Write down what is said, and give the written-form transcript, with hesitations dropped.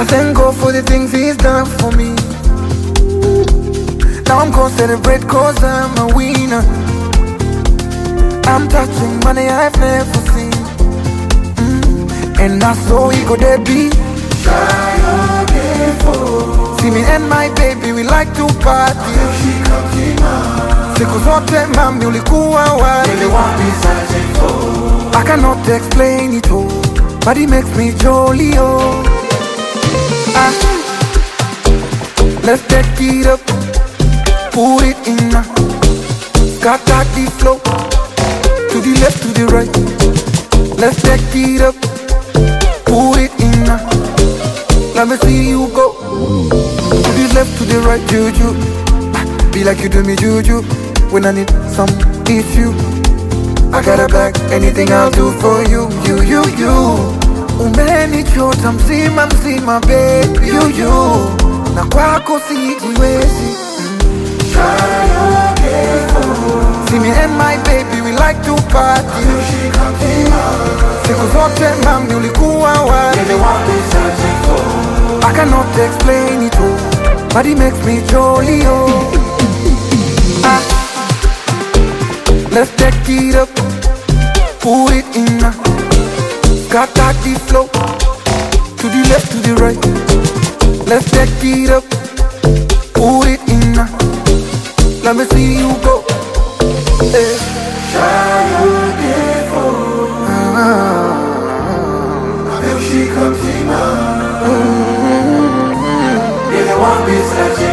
I thank God for the things he's done for me. Now I'm gonna celebrate cause I'm a winner. I'm touching money I've never seen. And I saw he go there be see me and my baby, we like to party. Siku zote mami ulikuwa wapi? I cannot explain it all, but it makes me jolly, oh. Let's take it up, put it in a scatter the flow, to the left, to the right. Let's take it up, put it in a, let me see you go. To the left, to the right, juju. Be like you do me, juju. When I need some, it's you. I got a bag, anything I'll do for you. You. Umenichota mzima mzima, baby, you. Na kwako sijiwezi. See me and my baby, we like to party. Siku zote mami ulikuwa wapi? I cannot explain it all, but it makes me jolly, oh. Let's take it up, put it in a scatter the flow, to the left, to the right. Let's take it up, put it in a, let me see you go. She comes in, if you want me,